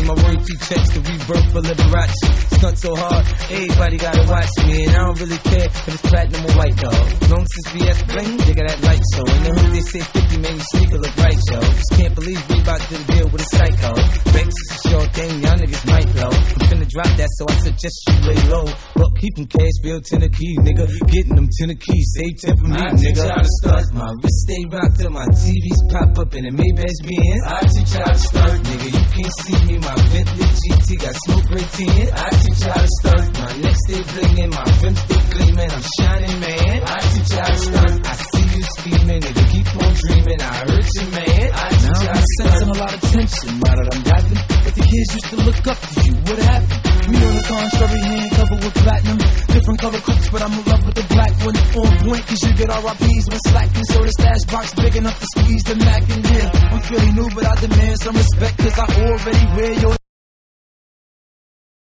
my royalty checks to rebirth for Liberace. Stunt so hard, everybody gotta watch me. And I don't really care if it's platinum or white, dog. Long since BS bling, they got that light show. In the hood they say 50 man, you sneaker look right, yo. Just can't believe Reebok did a deal with a psycho. Banks is a sure thing, y'all niggas might blow. I'm finna drop that, so I suggest you lay low. But keep them Cashville Tennessee, nigga. Getting them Tennessee, save 10 for me, nigga. I teach y'all to stunt. My wrist stay rocked till my TVs pop up in the Maybach's Benz. I teach y'all to stunt, nigga. You can't see me, my Bentley GT got smoke red tin. I teach y'all to stunt. My neck stay blingin', my rims stay gleamin'. I'm shining, man. I teach y'all to stunt. I see you scheming, nigga. Keep on dreaming. I hurt you, man. I teach y'all to stunt. Sensing a lot of tension now that I'm rapping. But the kids used to look up to you. What happened? We on the contrary, hand covered with platinum. Different color cooks, but I'm in love with the black one. On point, cause you get RIPs when slacking. So the stash box big enough to squeeze the Mac in here. I'm feeling new, but I demand some respect, cause I already wear your